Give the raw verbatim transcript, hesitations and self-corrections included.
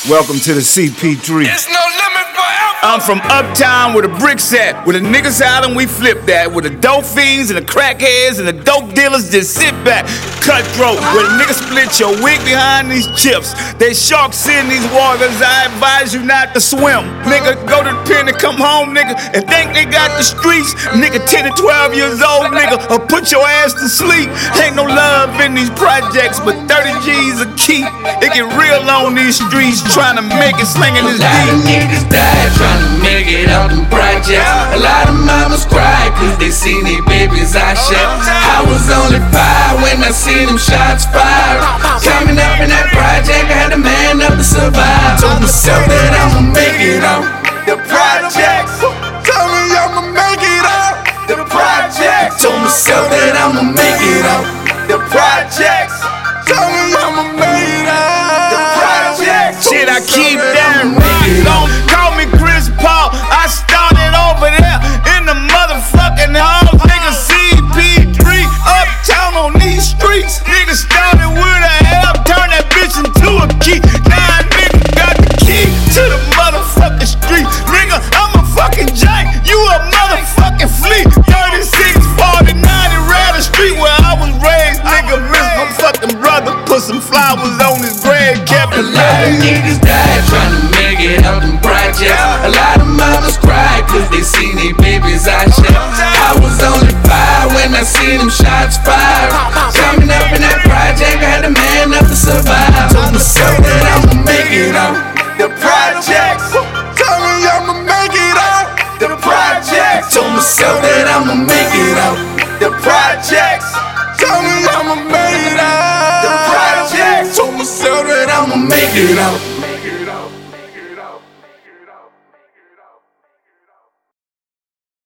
Welcome to the C P three. There's no limit forever. I'm from uptown where the bricks at, where the niggas island we flip that, where the dope fiends and the crackheads and the dope dealers just sit back. Cutthroat, where the niggas split your wig behind these chips. They sharks in these waters, I advise you not to swim. Nigga, go to the pen and come home, nigga, and think they got the streets. Nigga, ten to twelve years old, nigga, or put your ass to sleep. Ain't no love in these projects, but thirty G's a key. It get real on these streets, trying to make it, slinging this deep. A lot of niggas died trying to make it out them projects. A lot of mamas cried cause they seen their babies I shed. I was only five when I seen them shots fired. Coming up in that project, I had a man up to survive. Told myself that I'ma make it out the projects. Tell me I'ma make it out the projects. Told myself that I'ma make it out the projects. Tell me I'ma make it out the projects. Shit, I keep that don't call me Chris Paul. I started over there in the motherfucking hall. Nigga C P three, uptown on these streets. Nigga started with a L, turn that bitch into a key. Now nigga got the key to the motherfucking street. Nigga, I'm a fucking giant, you a motherfucking flea. thirty-six forty-nine in Raleigh Street where I was raised. Nigga, miss my fucking brother, put some flowers on his grave, kept it. A lot of niggas died trying to make it out them projects. A lot of mamas cried cause they seen their babies I shed. I was only five when I seen them shots fired. Coming up in that project, I had a man up to survive. Told myself that I'ma make it out the projects. Tell me I'ma make it out the projects. Told myself that I'ma make it out the projects. Tell me I'ma make it out the projects. Told myself that I'ma make it out.